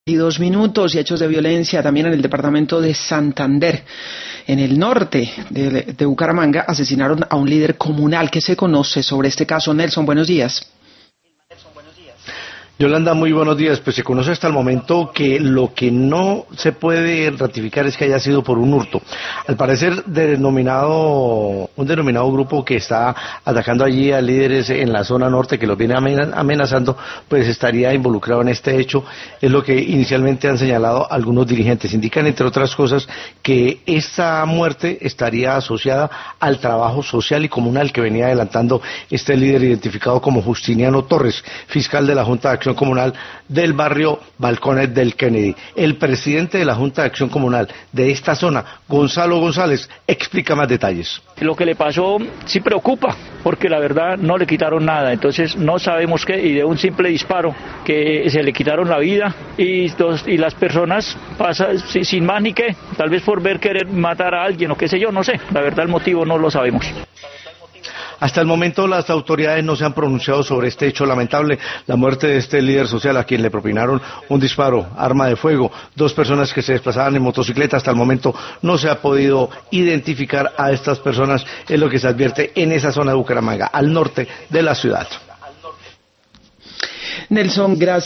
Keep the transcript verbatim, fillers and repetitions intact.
Y dos minutos y hechos de violencia también en el departamento de Santander. En el norte de, de Bucaramanga asesinaron a un líder comunal. ¿Qué se conoce sobre este caso? Nelson, buenos días. Yolanda, muy buenos días. Pues se conoce hasta el momento que lo que no se puede ratificar es que haya sido por un hurto. Al parecer, denominado, un denominado grupo que está atacando allí a líderes en la zona norte, que los viene amenazando, pues estaría involucrado en este hecho. Es lo que inicialmente han señalado algunos dirigentes. Indican, entre otras cosas, que esta muerte estaría asociada al trabajo social y comunal que venía adelantando este líder identificado como Justiniano Torres, fiscal de la Junta de Acción Comunal del barrio Balcones del Kennedy. El presidente de la Junta de Acción Comunal de esta zona, Gonzalo González, explica más detalles. Lo que le pasó sí preocupa, porque la verdad no le quitaron nada, entonces no sabemos qué, y de un simple disparo que se le quitaron la vida y, dos, y las personas pasan sin más ni qué, tal vez por ver querer matar a alguien o qué sé yo, no sé, la verdad el motivo no lo sabemos. Hasta el momento las autoridades no se han pronunciado sobre este hecho lamentable, la muerte de este líder social a quien le propinaron un disparo, arma de fuego, dos personas que se desplazaban en motocicleta. Hasta el momento no se ha podido identificar a estas personas, es lo que se advierte en esa zona de Bucaramanga, al norte de la ciudad. Nelson, gracias.